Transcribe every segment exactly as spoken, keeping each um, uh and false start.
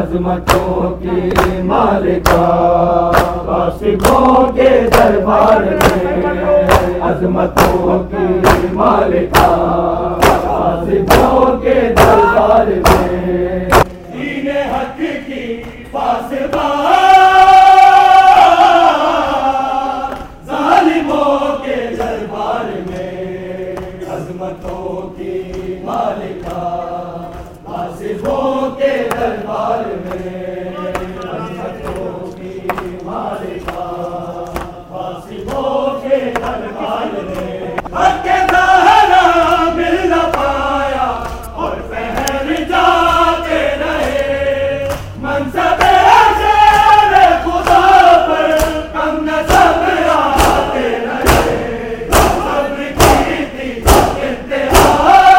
अजमतों की मालिका, वासिफों के दरबार में अजमतों की मालिका, वासिफों के दरबार में दीने हक की पासबा, जालिमों के दरबार में अजमतों की मालिका, वासिफों के दरबार में अजमतों की मालिका, वासिफों के दरबार में हक के ज़हरा मिल न पाया और पहर जाते रहे, मनसबे शेर खुदा पर कम न सब्र आते रहे, सब्र की थी इंतहा,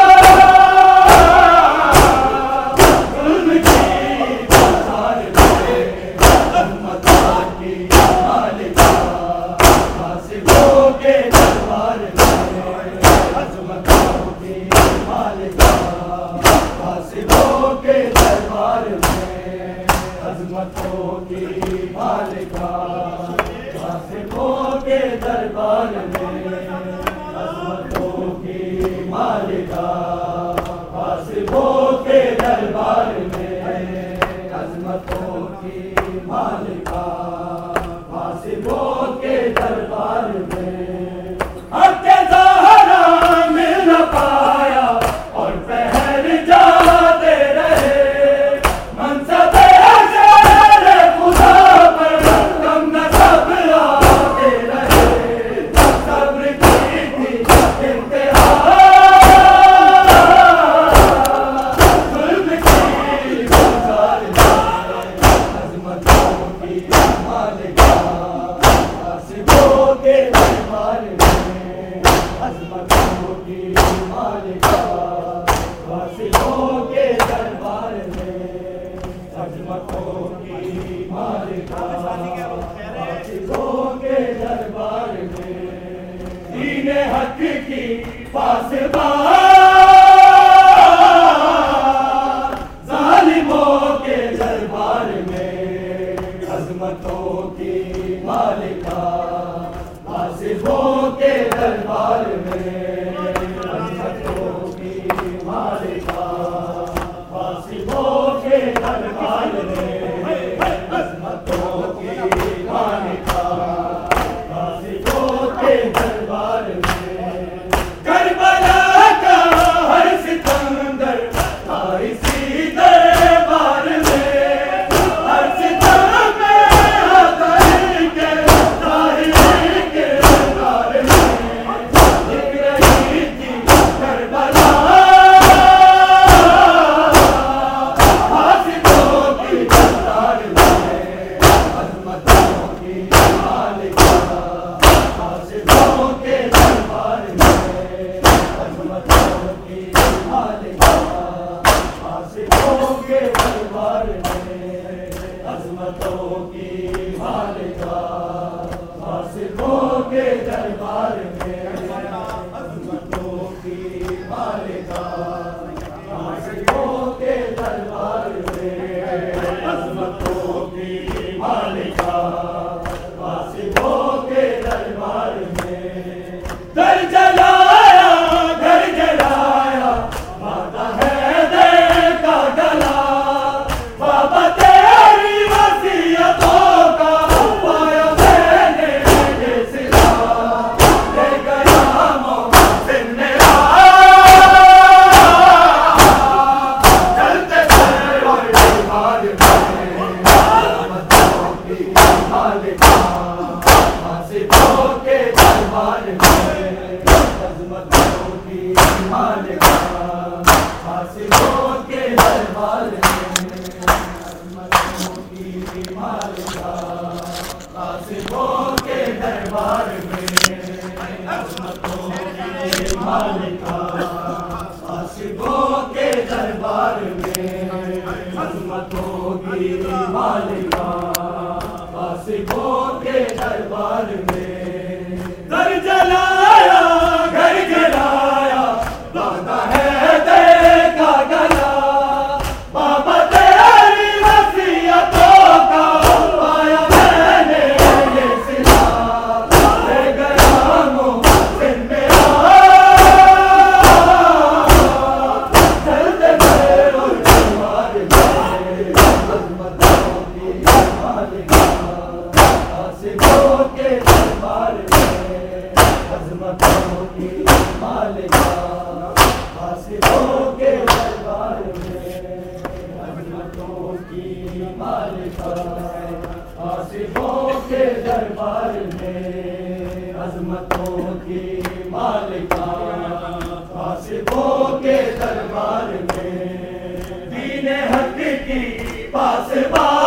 जुल्म की बाजार में अजमतों की मालिका, वासिफों के दरबार में अजमतों की मालिका, वासिफों के दरबार में अजमतों की मालिका, वासिफों के दरबार में अजमतों की मालिका, वासिफों के दरबार में अजमतों की मालिका, वासिफों के दरबार में हक के ज़हरा मिल न पाया और पहर जाते रहे, मनसबे शेर खुदा पर कम न सब्र आते रहे, सब्र की थी इंतहा, जुल्म की बाजार में अजमतों की मालिका, वासिफों के दरबार में अजमतों की मालिका, वासिफों के दरबार में अजमतों की मालिका, वासिफों के दरबार में दीने हक की पासबा, जालिमों के दरबार में अजमतों की मालिका, वासिफों के दरबार में अजमतों की मालिका, वासिफों के दरबार में अजमतों की मालिका, वासिफों के दरबार में करबला का हर सिकंदर था इसी दरबार में, हर सितम में आकर के ताहिर के दरबार में दिख रही थी करबला, वासिफों की दरबार में अजमतों की मालिका, वासिफों के दरबार में अजमतों की मालिका, वासिफों के दरबार में अजमतों की मालिका, वासिफों के दरबार में अजमतों की मालिका, वासिफों के दरबार में अजमतों की मालिका, वासिफों के दरबार में दर जलाया घर जलाया माता है दे का गला, बाबा तेरी वसीयतों का पाया मैंने ये सिला, ले गया मोहसिन मेरा चलते दरबार में अजमतों की मालिका, वासिफों के दरबार में अजमतों की मालिका, वासिफों के दरबार में अजमतों की मालिका, वासिफों के दरबार में अजमतों की मालिका, वासिफों के दरबार में अजमतों की मालिका, वासिफों के दरबार में दर जलाया घर जलाया दादा है दे का गला, बाबा तेरी वसी की मालिका, आसिफों के दरबार में अजमतों की मालिका, आसिफों के दरबार में दीन हक की पासबान